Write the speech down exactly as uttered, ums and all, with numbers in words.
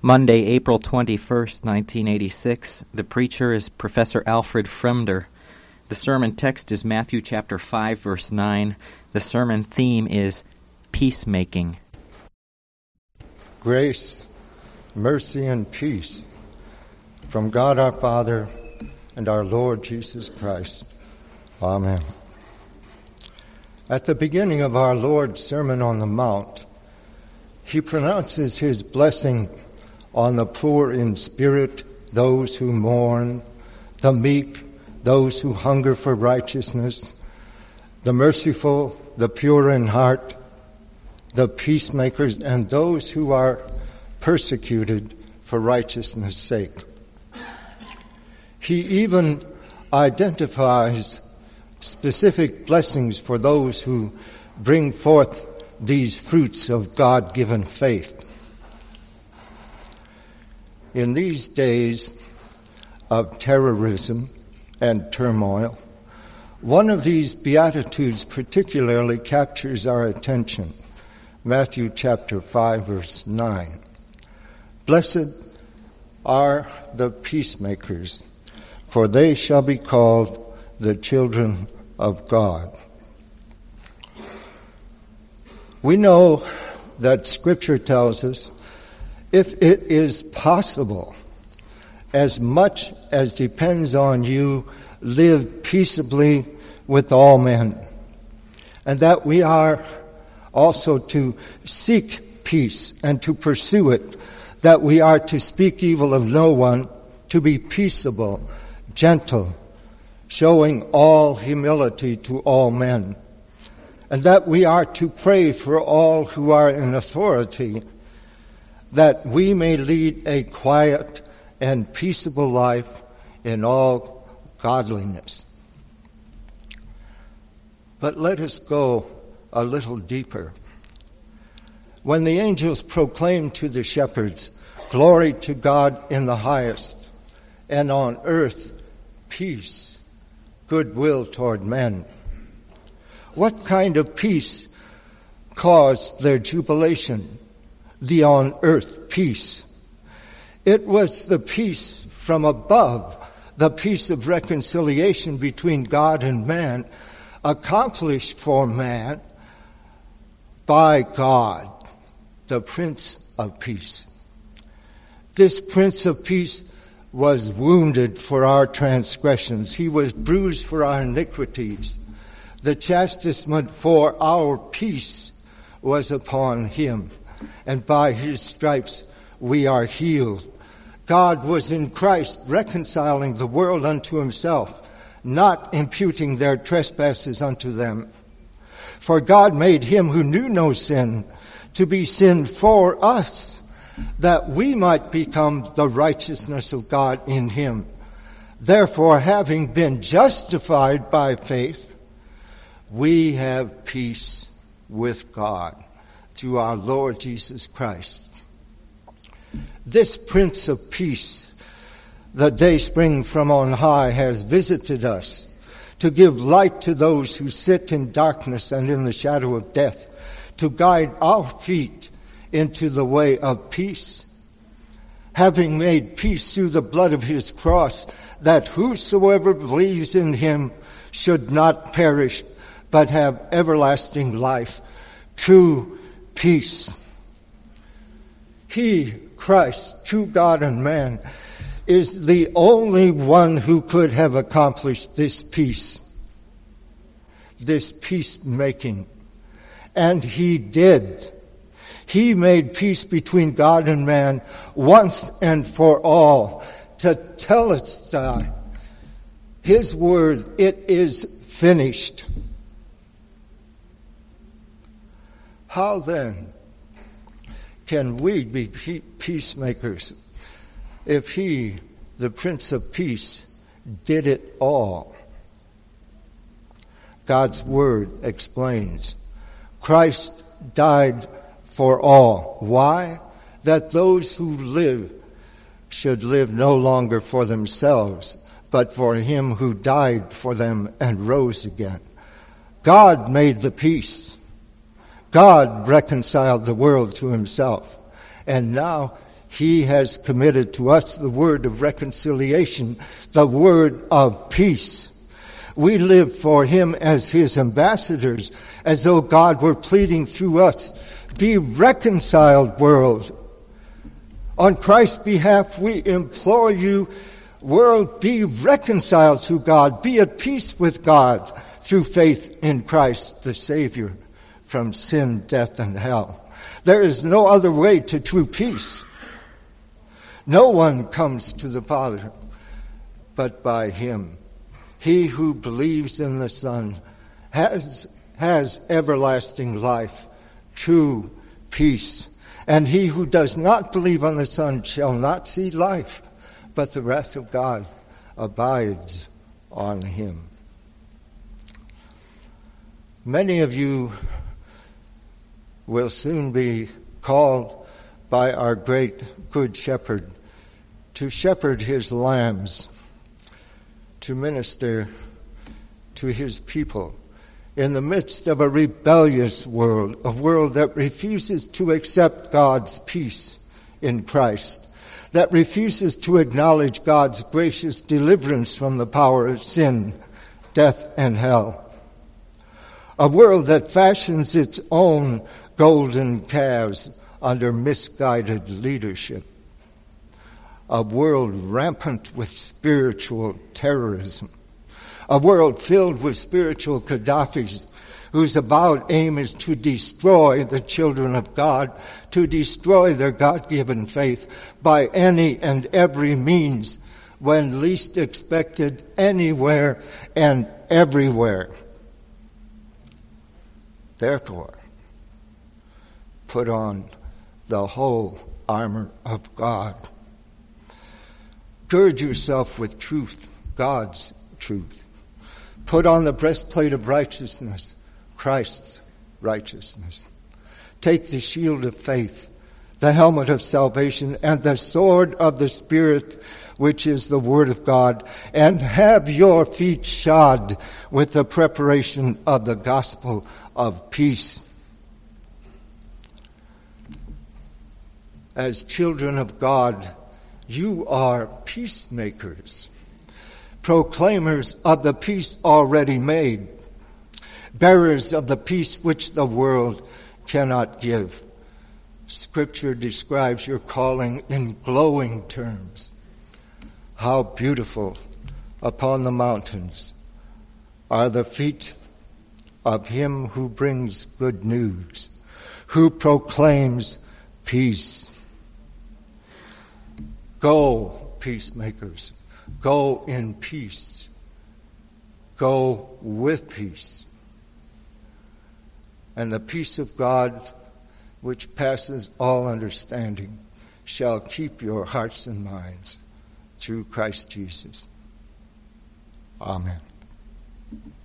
Monday, April twenty-first, nineteen eighty-six. The preacher is Professor Alfred Fremder. The sermon text is Matthew chapter five, verse nine. The sermon theme is peacemaking. Grace, mercy, and peace from God our Father and our Lord Jesus Christ. Amen. At the beginning of our Lord's Sermon on the Mount, he pronounces his blessing on the poor in spirit, those who mourn, the meek, those who hunger for righteousness, the merciful, the pure in heart, the peacemakers, and those who are persecuted for righteousness' sake. He even identifies specific blessings for those who bring forth these fruits of God-given faith. In these days of terrorism and turmoil, one of these Beatitudes particularly captures our attention. Matthew chapter five, verse nine. Blessed are the peacemakers, for they shall be called the children of God. We know that Scripture tells us, if it is possible, as much as depends on you, live peaceably with all men. And that we are also to seek peace and to pursue it, that we are to speak evil of no one, to be peaceable, gentle, showing all humility to all men, and that we are to pray for all who are in authority, that we may lead a quiet and peaceable life in all godliness. But let us go a little deeper. When the angels proclaimed to the shepherds, "Glory to God in the highest, and on earth peace, goodwill toward men," what kind of peace caused their jubilation, the on earth peace? It was the peace from above, the peace of reconciliation between God and man, accomplished for man by God, the Prince of Peace. This Prince of Peace was wounded for our transgressions. He was bruised for our iniquities. The chastisement for our peace was upon him, and by his stripes we are healed. God was in Christ reconciling the world unto himself, not imputing their trespasses unto them. For God made him who knew no sin to be sin for us, that we might become the righteousness of God in him. Therefore, having been justified by faith, we have peace with God through our Lord Jesus Christ. This Prince of Peace, the dayspring from on high, has visited us to give light to those who sit in darkness and in the shadow of death, to guide our feet into the way of peace, having made peace through the blood of his cross, that whosoever believes in him should not perish, but have everlasting life. True peace. He, Christ, true God and man, is the only one who could have accomplished this peace, this peacemaking. And he did. He made peace between God and man once and for all. Tetelestai, his word, it is finished. How then can we be peacemakers if he, the Prince of Peace, did it all? God's word explains. Christ died for all. Why? That those who live should live no longer for themselves, but for him who died for them and rose again. God made the peace. God reconciled the world to himself. And now He has committed to us the word of reconciliation, the word of peace. We live for him as his ambassadors, as though God were pleading through us. Be reconciled, world. On Christ's behalf, we implore you, world, be reconciled to God. Be at peace with God through faith in Christ, the Savior, from sin, death, and hell. There is no other way to true peace. No one comes to the Father but by him. He who believes in the Son has, has everlasting life, true peace. And he who does not believe on the Son shall not see life, but the wrath of God abides on him. Many of you will soon be called by our great good shepherd to shepherd his lambs, to minister to his people in the midst of a rebellious world, a world that refuses to accept God's peace in Christ, that refuses to acknowledge God's gracious deliverance from the power of sin, death, and hell. A world that fashions its own golden calves under misguided leadership. A world rampant with spiritual terrorism. A world filled with spiritual Gaddafis whose avowed aim is to destroy the children of God, to destroy their God-given faith by any and every means, when least expected, anywhere and everywhere. Therefore, put on the whole armor of God. Gird yourself with truth, God's truth. Put on the breastplate of righteousness, Christ's righteousness. Take the shield of faith, the helmet of salvation, and the sword of the Spirit, which is the word of God, and have your feet shod with the preparation of the gospel of peace. As children of God, you are peacemakers, proclaimers of the peace already made, bearers of the peace which the world cannot give. Scripture describes your calling in glowing terms. How beautiful upon the mountains are the feet of him who brings good news, who proclaims peace. Go, peacemakers. Go in peace. Go with peace. And the peace of God, which passes all understanding, shall keep your hearts and minds through Christ Jesus. Amen.